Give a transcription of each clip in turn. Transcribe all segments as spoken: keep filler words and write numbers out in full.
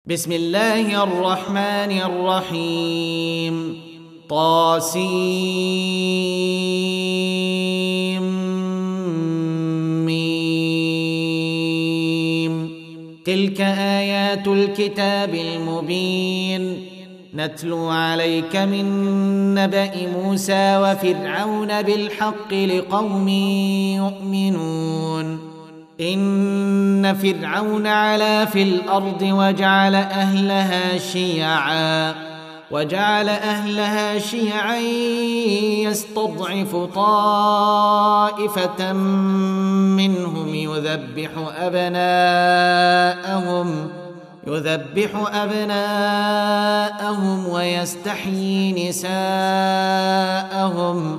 بسم الله الرحمن الرحيم طاسيم ميم تلك آيات الكتاب المبين نتلو عليك من نبأ موسى وفرعون بالحق لقوم يؤمنون إن فرعون علا في الأرض وجعل أهلها شيعا وجعل أهلها شيعا يستضعف طائفة منهم يذبح أبناءهم يذبح أبناءهم ويستحيي نساءهم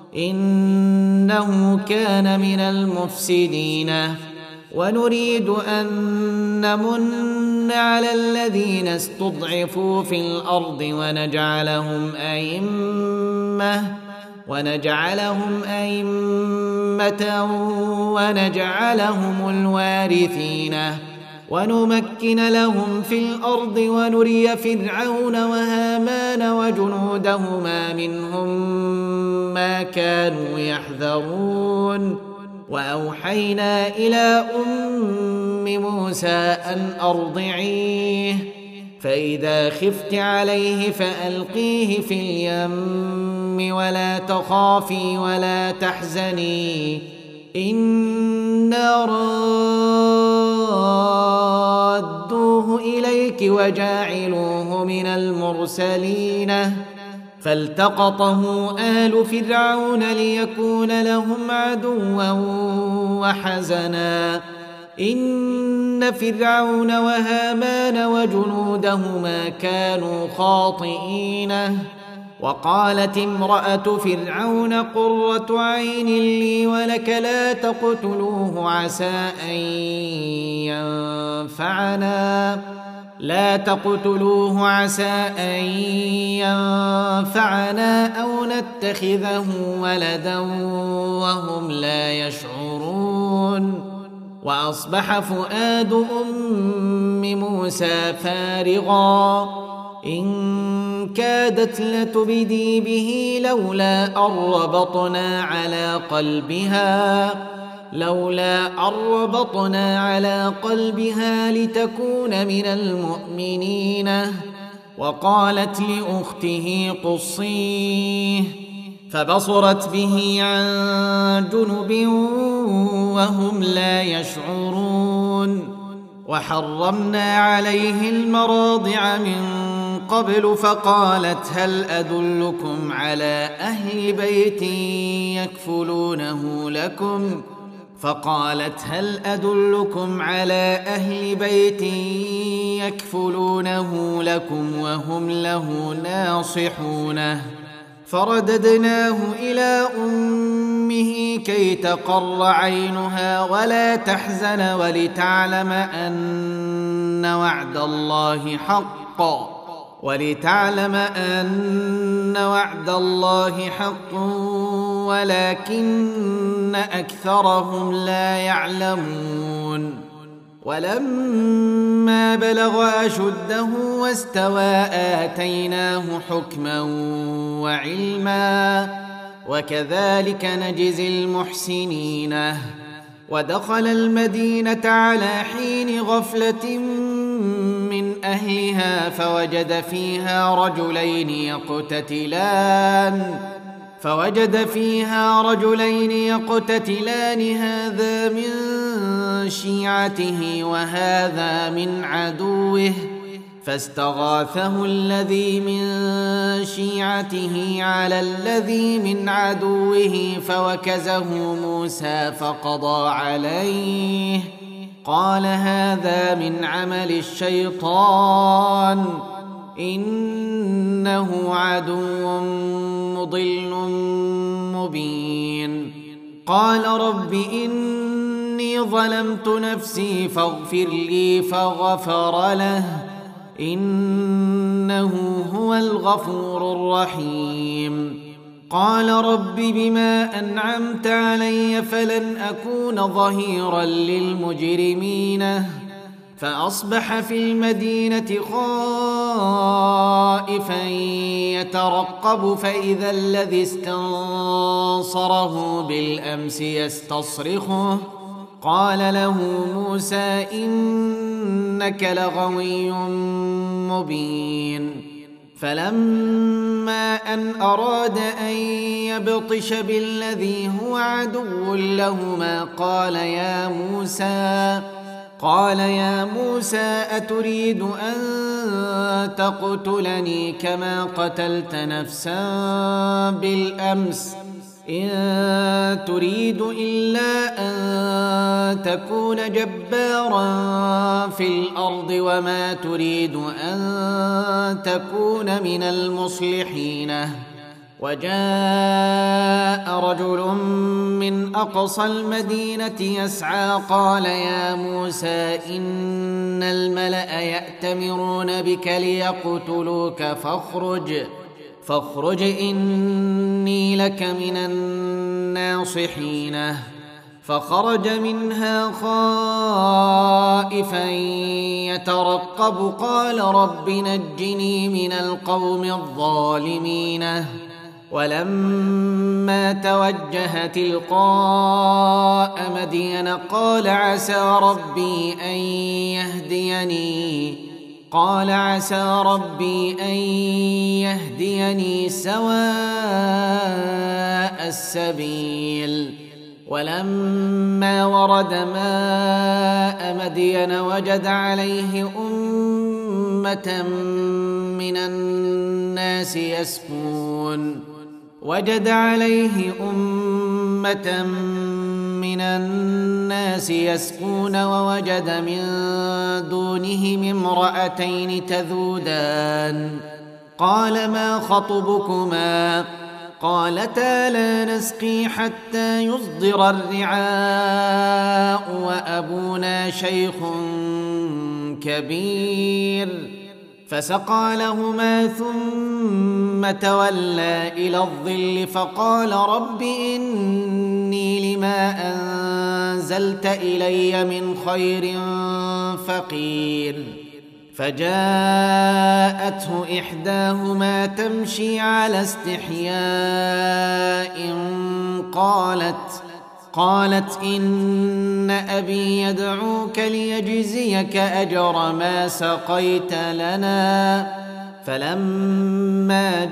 إنه كان من المفسدين ونريد أن نمن على الذين استضعفوا في الأرض ونجعلهم أئمة ونجعلهم أئمة ونجعلهم الوارثين ونمكن لهم في الأرض ونري فرعون وهامان وجنودهما منهم ما كانوا يحذرون وأوحينا إلى أم موسى أن أرضعيه فإذا خفت عليه فألقيه في اليم ولا تخافي ولا تحزني إنا رادوه إليك وجاعلوه من المرسلين فالتقطه آل فرعون ليكون لهم عدوا وحزنا إن فرعون وهامان وجنودهما كانوا خاطئين وقالت امرأة فرعون قرة عين لي ولك لا تقتلوه عسى أن ينفعنا لا تقتلوه عسى أن ينفعنا أو نتخذه ولدا وهم لا يشعرون وأصبح فؤاد أم موسى فارغا إن كادت لتبدي به لولا أن ربطنا على قلبها لولا أن ربطنا على قلبها لتكون من المؤمنين وقالت لأخته قصيه فبصرت به عن جنب وهم لا يشعرون وحرمنا عليه المراضع من قبل فقالت هل أدلكم على أهل بيت يكفلونه لكم فقالت هل أدلكم على أهل بيت يكفلونه لكم وهم له ناصحونه فرددناه إلى أمه كي تقر عينها ولا تحزن ولتعلم أن وعد الله حق ولتعلم أن وعد الله حق ولكن أكثرهم لا يعلمون ولما بلغ أشده واستوى آتيناه حكما وعلما وكذلك نجزي المحسنين ودخل المدينة على حين غفلة من أهلها فوجد فيها رجلين يقتتلان فوجد فيها رجلين يقتتلان هذا من شيعته وهذا من عدوه فاستغاثه الذي من شيعته على الذي من عدوه فوكزه موسى فقضى عليه قال هذا من عمل الشيطان إنه عدو مضل مبين قال رب إني ظلمت نفسي فاغفر لي فغفر له إنه هو الغفور الرحيم قال رب بما أنعمت علي فلن أكون ظهيرا للمجرمين فأصبح في المدينة خائفا يترقب فإذا الذي استنصره بالأمس يستصرخه قال له موسى إنك لغوي مبين فلما أن أراد أن يبطش بالذي هو عدو لهما قال يا موسى قال يا موسى أتريد أن تقتلني كما قتلت نفسا بالأمس إن تريد إلا أن تكون جبارا في الأرض وما تريد أن تكون من المصلحين وجاء رجل من أقصى المدينة يسعى قال يا موسى إن الملأ يأتمرون بك ليقتلوك فاخرج فاخرج إني لك من الناصحين فخرج منها خائفا يترقب قال رب نجني من القوم الظالمين ولما توجه تلقاء مدين قال عسى ربي أن يهديني قال عسى ربي أن يهديني سواء السبيل ولما ورد ماء مدين وجد عليه أمة من الناس يسقون وجد عليه أمة من الناس يسقون ووجد من دونهم امرأتين تذودان قال ما خطبكما قالتا لا نسقي حتى يصدر الرعاء وأبونا شيخ كبير فسقى لهما ثم تولى إلى الظل فقال رب إني لما أنزلت إلي من خير فقير فجاءته إحداهما تمشي على استحياء قالت قالت إن أبي يدعوك ليجزيك أجر ما سقيت لنا فلما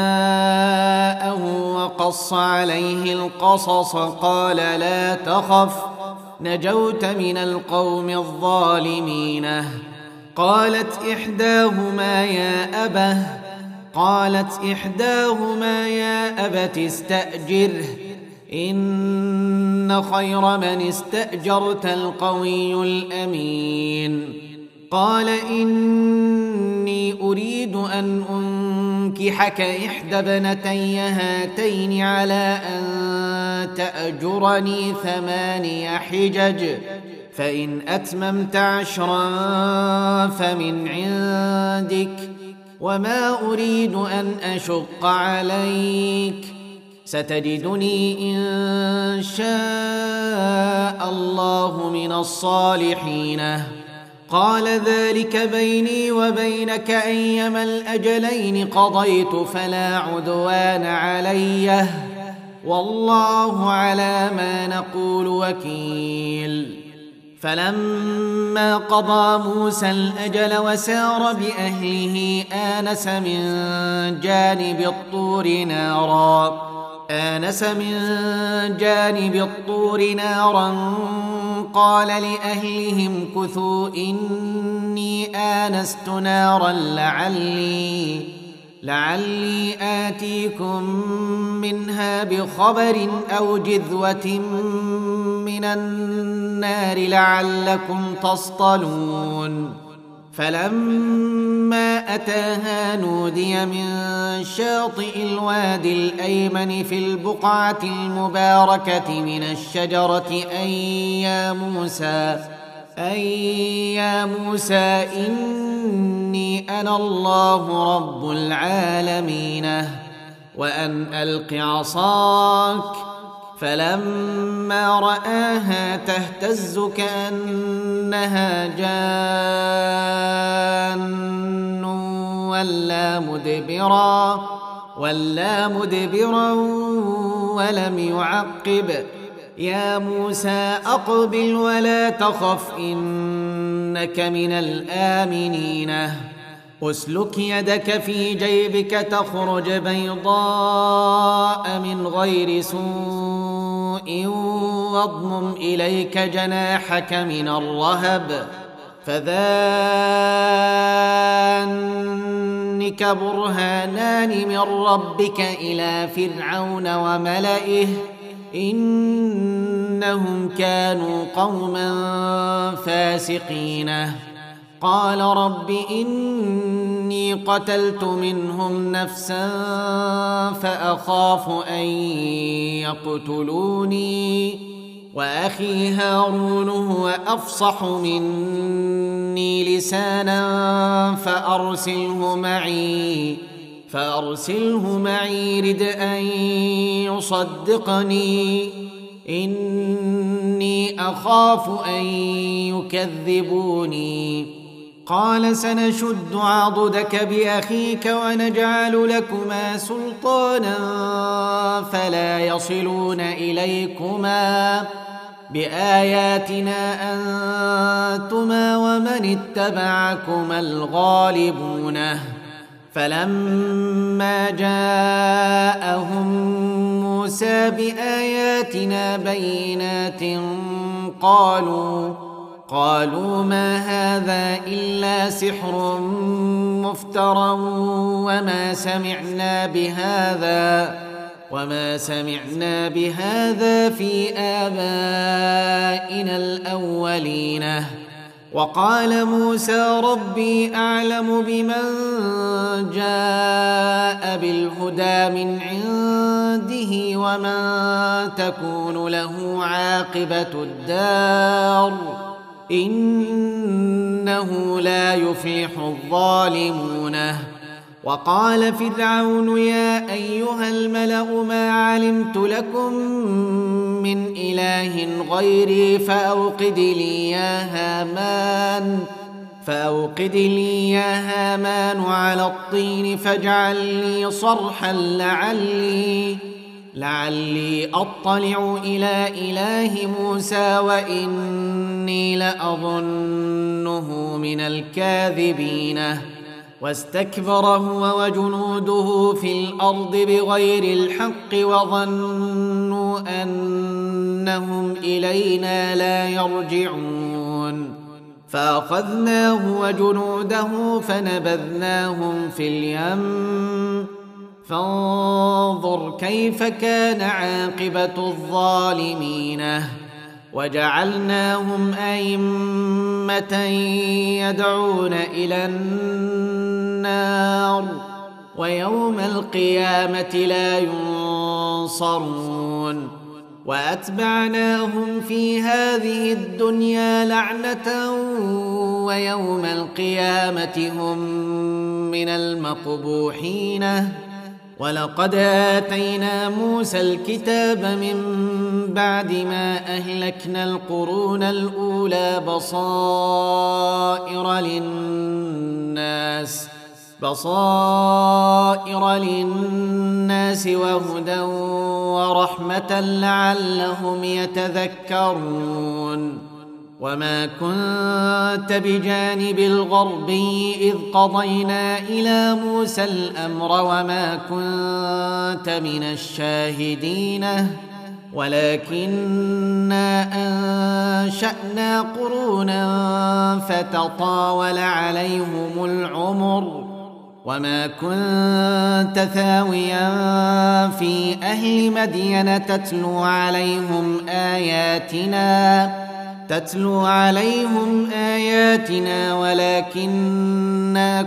جاءه وقص عليه القصص قال لا تخف نجوت من القوم الظالمين قالت إحداهما يا أبه قالت إحداهما يا أبت استأجره إن خير من استأجرت القوي الأمين قال إني أريد أن أنكحك إحدى ابنتي هاتين على أن تأجرني ثماني حجج فإن أتممت عشرا فمن عندك وما أريد أن أشق عليك ستجدني إن شاء الله من الصالحين قال ذلك بيني وبينك أيما الأجلين قضيت فلا عدوان علي والله على ما نقول وكيل فلما قضى موسى الأجل وسار بأهله آنس من جانب الطور نارا آنس من جانب الطور نارا قال لأهلهم كثوا إني آنست نارا لعلي لعلي آتيكم منها بخبر أو جذوة من النار لعلكم تصطلون فلما أتاها نودي من شاطئ الوادي الأيمن في البقعة المباركة من الشجرة أن يا موسى أن يا موسى إني أنا الله رب العالمين وأن ألق عصاك فلما رآها تهتز كأنها جان ولا مدبرا ولا مدبرا ولم يعقب يا موسى أقبل ولا تخف إنك من الآمنين أسلك يدك في جيبك تخرج بيضاء من غير سوء واضمم إليك جناحك من الرهب فذلك برهانان من ربك إلى فرعون وملئه إنهم كانوا قوما فاسقين قال رب إني قتلت منهم نفسا فأخاف أن يقتلوني وأخي هارون هو أفصح مني لسانا فأرسله معي فأرسله معي رد أن يصدقني إني أخاف أن يكذبوني قال سنشد عضدك بأخيك ونجعل لكما سلطانا فلا يصلون إليكما بآياتنا أنتما ومن اتبعكما الغالبون فلما جاءهم موسى بآياتنا بينات قالوا قالوا ما هذا إلا سحر مفترى وما سمعنا بهذا وما سمعنا بهذا في آبائنا الأولين وقال موسى ربي أعلم بمن جاء بالهدى من عنده ومن تكون له عاقبة الدار إنه لا يفلح الظالمون وقال فرعون يا أيها الملأ ما علمت لكم من إله غيري فأوقد لي يا هامان فأوقد لي يا هامان على الطين فاجعل لي صرحا لعلي لعلي أطلع إلى إله موسى وإني لأظنه من الكاذبين واستكبر هو وجنوده في الأرض بغير الحق وظنوا أنهم إلينا لا يرجعون فأخذناه وجنوده فنبذناهم في اليم فانظر كيف كان عاقبة الظالمين وجعلناهم أئمة يدعون إلى النار ويوم القيامة لا ينصرون وأتبعناهم في هذه الدنيا لعنة ويوم القيامة هم من المقبوحين ولقد آتينا موسى الكتاب من بعد ما أهلكنا القرون الأولى بصائر للناس بصائر للناس وهدى ورحمة لعلهم يتذكرون وما كنت بجانب الغربي إذ قضينا إلى موسى الأمر وما كنت من الشاهدين ولكننا أنشأنا قرونا فتطاول عليهم العمر وما كنت ثاويا في أهل مدين تتلو عليهم آياتنا تتلو عليهم آياتنا ولكننا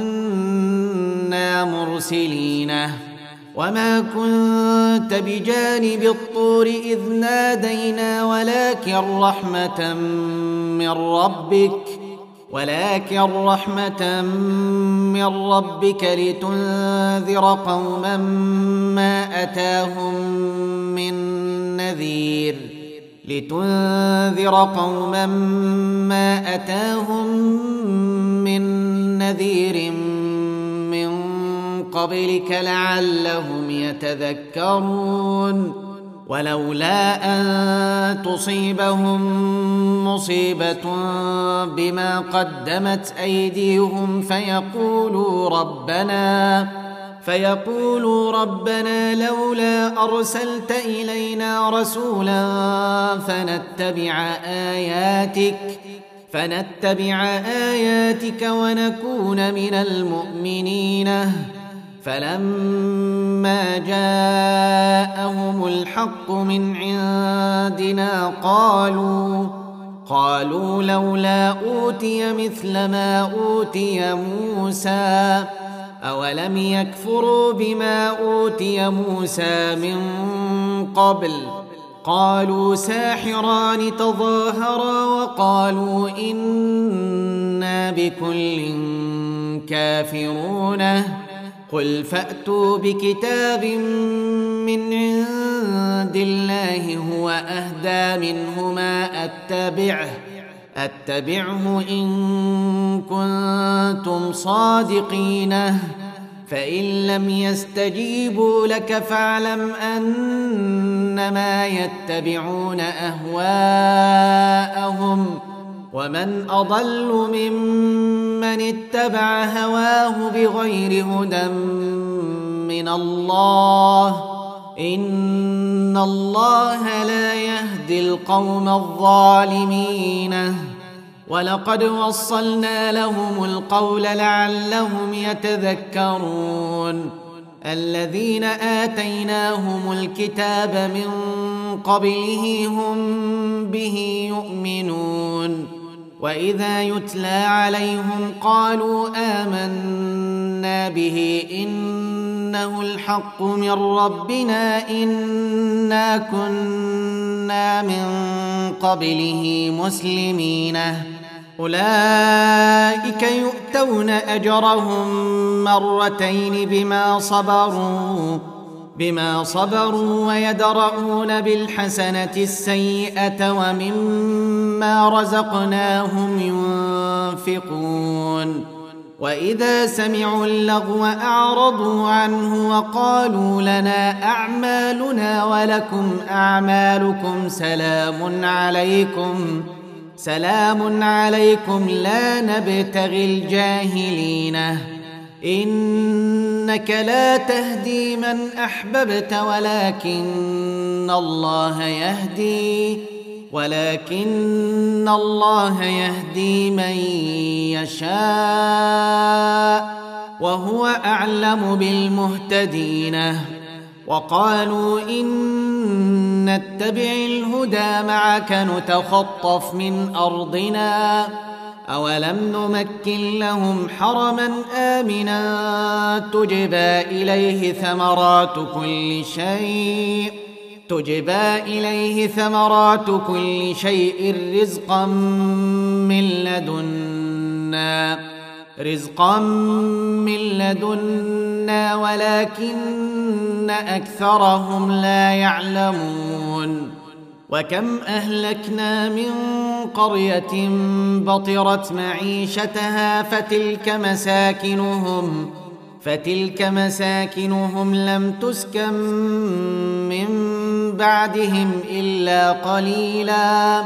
كنا مرسلين وما كنت بجانب الطور إذ نادينا ولكن رحمة من ربك ولكن رحمة من ربك لتنذر قوما ما أتاهم من نذير لتنذر قوما ما أتاهم من نذير من قبلك لعلهم يتذكرون ولولا أن تصيبهم مصيبة بما قدمت أيديهم فيقولوا ربنا فيقولوا ربنا لولا أرسلت إلينا رسولا فنتبع آياتك فنتبع آياتك ونكون من المؤمنين فلما جاءهم الحق من عندنا قالوا قالوا لولا أوتي مثل ما أوتي موسى أولم يكفروا بما أوتي موسى من قبل قالوا ساحران تظاهرا وقالوا إنا بكل كافرون قل فأتوا بكتاب من عند الله هو أهدى منهما أتبعه أتبعه إن كنتم صادقين فإن لم يستجيبوا لك فاعلم أنما يتبعون أهواءهم ومن أضل ممن اتبع هواه بغير هدى من الله إن الله لا يهدي القوم الظالمين ولقد وصلنا لهم القول لعلهم يتذكرون الذين آتيناهم الكتاب من قبله هم به يؤمنون وإذا يتلى عليهم قالوا آمنا به إنه الحق من ربنا إنا كنا من قبله مسلمين أولئك يؤتون أجرهم مرتين بما صبروا بما صبروا ويدرؤون بالحسنة السيئة ومما رزقناهم ينفقون وإذا سمعوا اللغو أعرضوا عنه وقالوا لنا أعمالنا ولكم أعمالكم سلام عليكم سلام عليكم لا نبتغي الجاهلين إنك لا تهدي من أحببت ولكن الله يهدي ولكن الله يهدي من يشاء وهو أعلم بالمهتدين وقالوا إن نتبع الهدى معك نتخطف من أرضنا أولم نمكن لهم حرما آمنا تجبى إليه ثمرات كل شيء تجبى إليه ثمرات كل شيء رزقا من لدنا رزقا من لدنا ولكن أكثرهم لا يعلمون وكم أهلكنا من قرية بطرت معيشتها فتلك مساكنهم فتلك مساكنهم لم تسكن من بعدهم إلا قليلا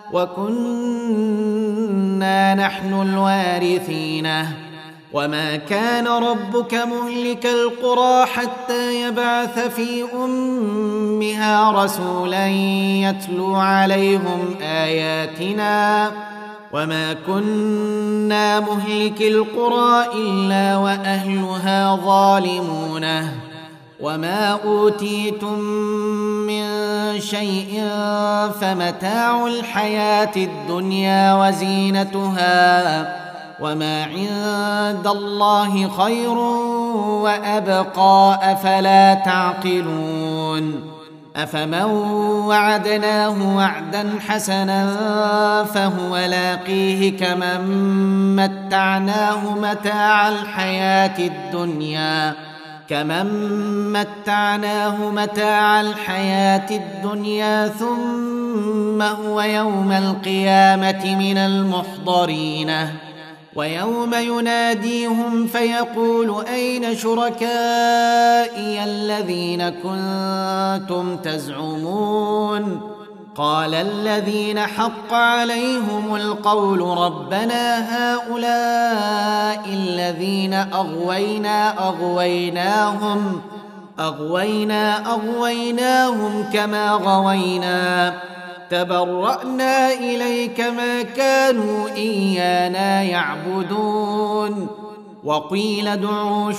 وكنا نحن الوارثين وما كان ربك مهلك القرى حتى يبعث في أمها رسولا يتلو عليهم آياتنا وما كنا مهلك القرى إلا وأهلها ظالمون وما أوتيتم من شيء فمتاع الحياة الدنيا وزينتها وما عند الله خير وأبقى أفلا تعقلون أفمن وعدناه وعدا حسنا فهو لاقيه كمن متعناه متاع الحياة الدنيا كمن متعناه متاع الحياة الدنيا ثم هو يوم القيامة من المحضرين ويوم يناديهم فيقول أين شركائي الذين كنتم تزعمون قال الذين حق عليهم القول ربنا هؤلاء الذين أغوينا أغويناهم أغوينا أغويناهم كما غوينا تبرأنا إليك ما كانوا إيانا يعبدون وقيل ادعوا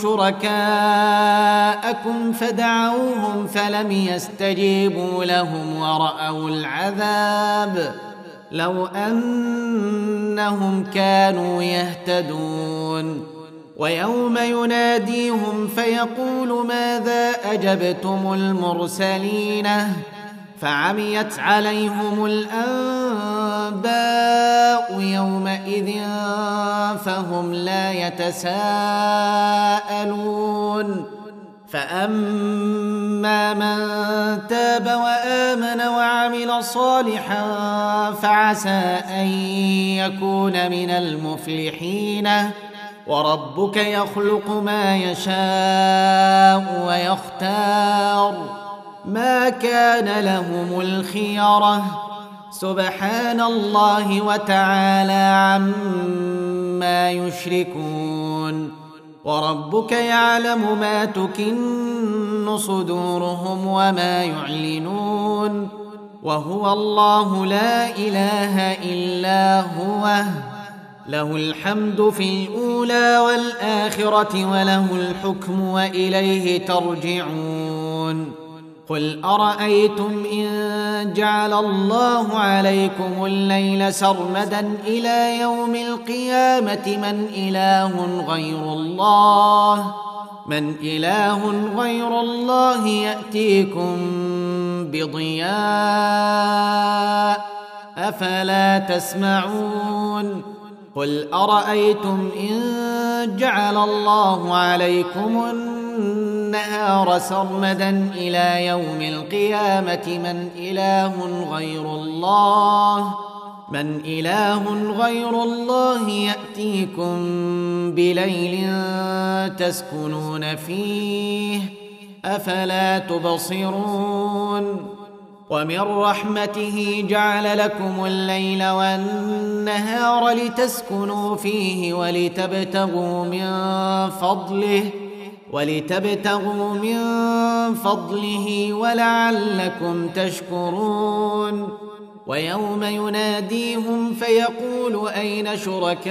شركاءكم فدعوهم فلم يستجيبوا لهم ورأوا العذاب لو أنهم كانوا يهتدون ويوم يناديهم فيقول ماذا أجبتم المرسلين فعميت عليهم الأنباء يومئذ فهم لا يتساءلون فأما من تاب وآمن وعمل صالحا فعسى أن يكون من المفلحين وربك يخلق ما يشاء ويختار ما كان لهم الخيرة سبحان الله وتعالى عما يشركون وربك يعلم ما تكن صدورهم وما يعلنون وهو الله لا إله إلا هو له الحمد في الأولى والآخرة وله الحكم وإليه ترجعون قل أرأيتم إن جعل الله عليكم الليل سرمدا إلى يوم القيامة من إله غير الله من إله غير الله يأتيكم بضياء أفلا تسمعون قل أرأيتم إن جعل الله عليكم النهار سرمدا إلى يوم القيامة من إله غير الله من إله غير الله يأتيكم بليل تسكنون فيه أفلا تبصرون ومن رحمته جعل لكم الليل والنهار لتسكنوا فيه ولتبتغوا من فضله ولتبتغوا من فضله ولعلكم تشكرون ويوم يناديهم فيقول أين شركائي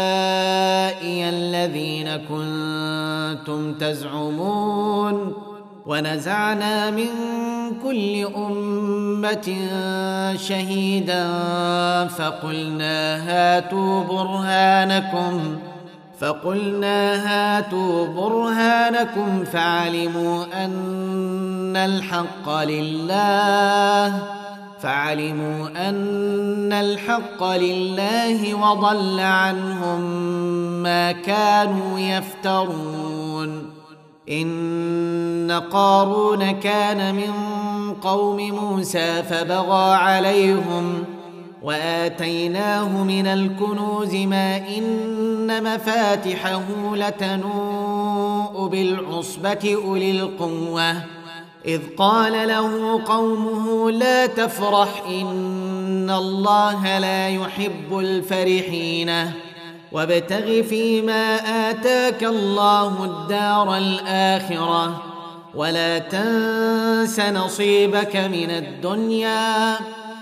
الذين كنتم تزعمون ونزعنا من كل أمة شهيدا فقلنا هاتوا برهانكم فقلنا هاتوا برهانكم فعلموا أن الحق لله فعلموا أن الحق لله وضل عنهم ما كانوا يفترون إن قارون كان من قوم موسى فبغى عليهم وآتيناه من الكنوز ما إن مفاتحه لتنوء بالعصبة أولي القوة إذ قال له قومه لا تفرح إن الله لا يحب الفرحين وابتغ فيما آتاك الله الدار الآخرة ولا تنس نصيبك من الدنيا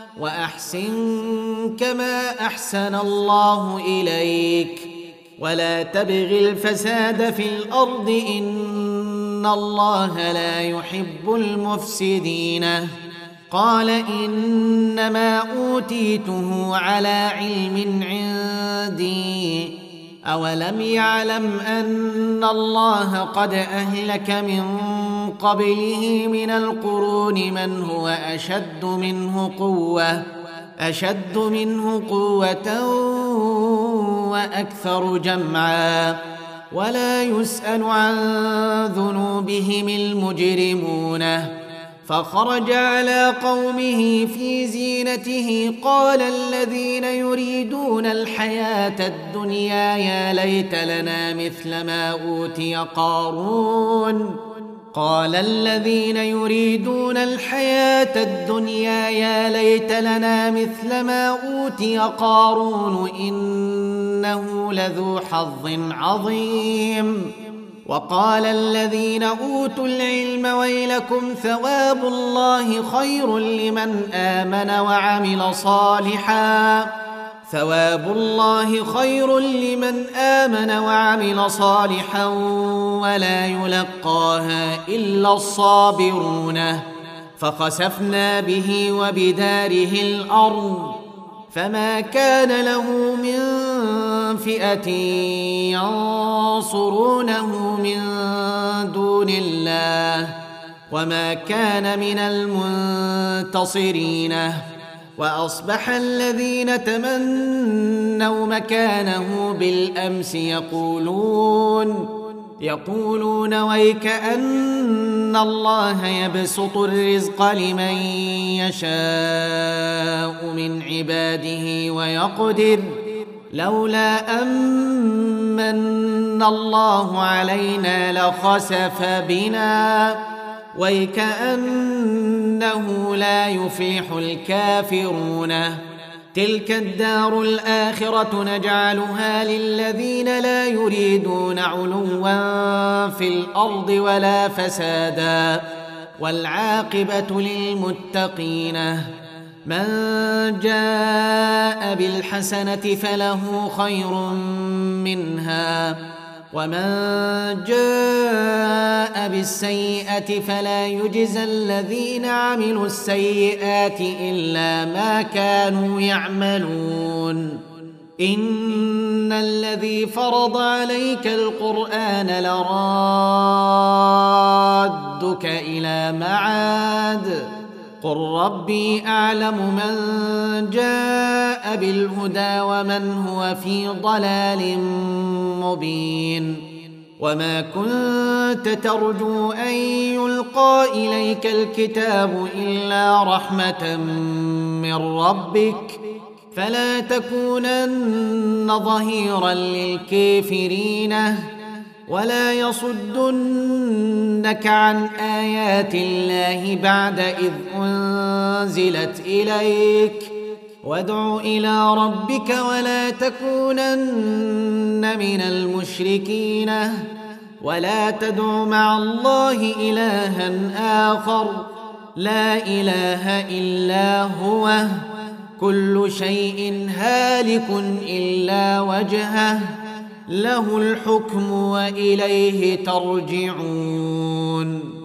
وأحسن كما أحسن الله إليك ولا تبغ الفساد في الأرض إن الله لا يحب المفسدين قال إنما أوتيته على علم عندي أولم يعلم أن الله قد أهلك من قبله من القرون من هو أشد منه قوة أشد منه قوة وأكثر جمعا ولا يسأل عن ذنوبهم المجرمون. فخرج على قومه في زينته قال الذين يريدون الحياة الدنيا يا ليت لنا مثل ما أوتي قارون قال الذين يريدون الحياة الدنيا يا ليت لنا مثل ما أوتي قارون إنه لذو حظ عظيم. وقال الذين أوتوا العلم ويلكم ثواب الله خير لمن آمن وعمل صالحا ثواب الله خير لمن آمن وعمل صالحا ولا يلقاها إلا الصابرون. فخسفنا به وبداره الأرض فما كان له من فئة ينصرونه من دون الله وما كان من المنتصرين. وأصبح الذين تمنوا مكانه بالأمس يقولون يقولون ويكأن الله يبسط الرزق لمن يشاء من عباده ويقدر لولا أمن الله علينا لخسف بنا ويكأنه لا يفلح الكافرون. تلك الدار الآخرة نجعلها للذين لا يريدون علوا في الأرض ولا فسادا والعاقبة للمتقين. من جاء بالحسنة فله خير منها ومن جاء بالسيئة فلا يجزى الذين عملوا السيئات إلا ما كانوا يعملون. إن الذي فرض عليك القرآن لرادك إلى معاد قل ربي أعلم من جاء بالهدى ومن هو في ضلال مبين. وما كنت ترجو أن يلقى إليك الكتاب إلا رحمة من ربك فلا تكونن ظهيرا للكافرين ولا يصدنك عن آيات الله بعد إذ أنزلت إليك وادع إلى ربك ولا تكونن من المشركين ولا تدع مع الله إلها آخر لا إله إلا هو كل شيء هالك إلا وجهه له الحكم وإليه ترجعون.